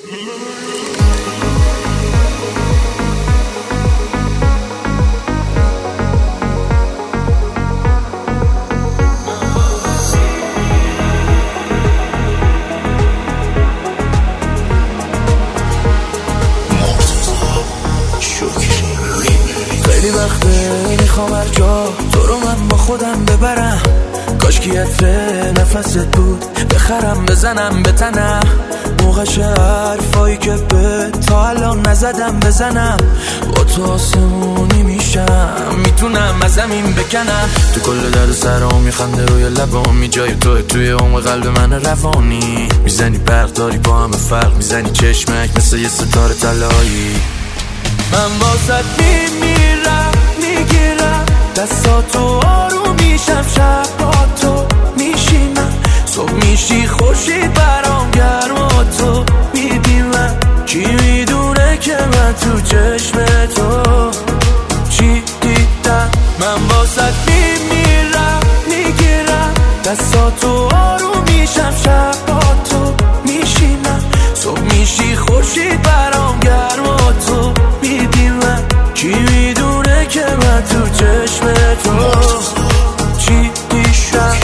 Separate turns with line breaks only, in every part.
خیلی وقته میخوام هر جا تو رو من با خودم ببرم، کاش که عطر نفست بود بخرم بزنم به تنم، موقعش حرفایی که به تا الان نزدم بزنم، با تو آسمونی میشم میتونم از زمین بکنم، تو کل درد سرام میخنده روی لبام، میجای توی عمق قلب من روانی، میزنی برق داری با همه فرق، میزنی چشمک مثل یه ستاره طلایی، من واسط میمیرم میگیرم دستاتو آروم میشم، شب با تو میشینم، صبح میشی خورشید برام گرم و تو میبینم، کی میدونه که من تو چشم تو چی دیدم، من واسط میمیرم میگیرم دستاتو آروم میشم، شب با تو میشینم، صبح میشی خورشید برام گرم و تو میبینم، کی میدونه که من تو چشم تو چی دیشم.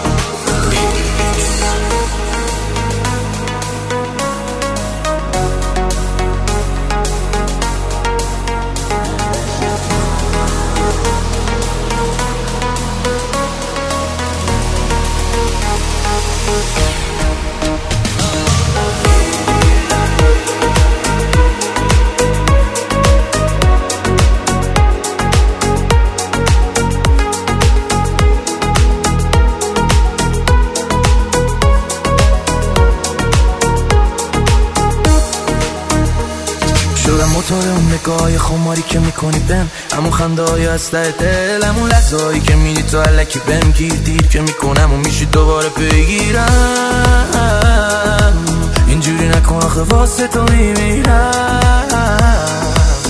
شدم موتور اون نگاه خماری که میکنی بهم، همون خنده های از ته دل، همون لحظه هایی که میدی تو علکی بهم گیر، دیر که میکنم و میشی دوباره بگیرم، اینجوری نکن آخه واسه تو میمیرم،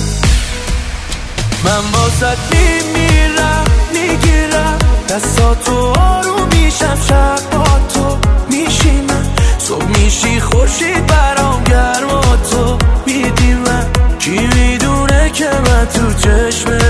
من واسط میمیرم میگیرم دستاتو آروم میشم، شب با تو میشینم، صبح میشی خورشید برام گرم و تو میدیمم، کی میدونه که من تو چشم